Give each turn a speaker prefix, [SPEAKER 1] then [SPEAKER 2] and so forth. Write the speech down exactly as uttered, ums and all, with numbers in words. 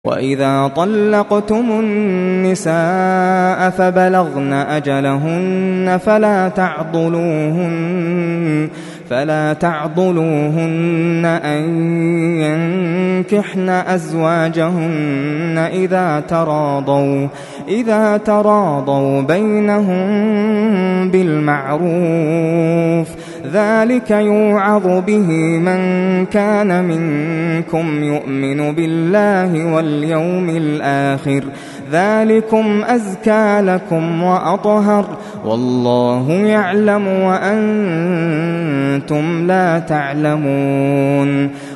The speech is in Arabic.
[SPEAKER 1] وَإِذَا طَلَّقْتُمُ النِّسَاءَ فَبَلَغْنَ أَجَلَهُنَّ فَلَا تَعْضُلُوهُنَّ فَلَا تَعْضُلُوهُنَّ أَن يَنكِحْنَ أَزْوَاجَهُنَّ إِذَا تَرَاضَوْا إِذَا تَرَاضَوْا بَيْنَهُم بِالْمَعْرُوفِ ۗ ذَلِكَ يُوعَظُ بِهِ مَن كَانَ مِنكُمْ يُؤْمِنُ بِاللَّهِ وَالْيَوْمِ الْآخِرِ ۗ ذَلِكُمْ أَزْكَىٰ لَكُمْ وَأَطْهَرُ ۗ وَاللَّهُ يَعْلَمُ وَأَنتُمْ لَا تَعْلَمُونَ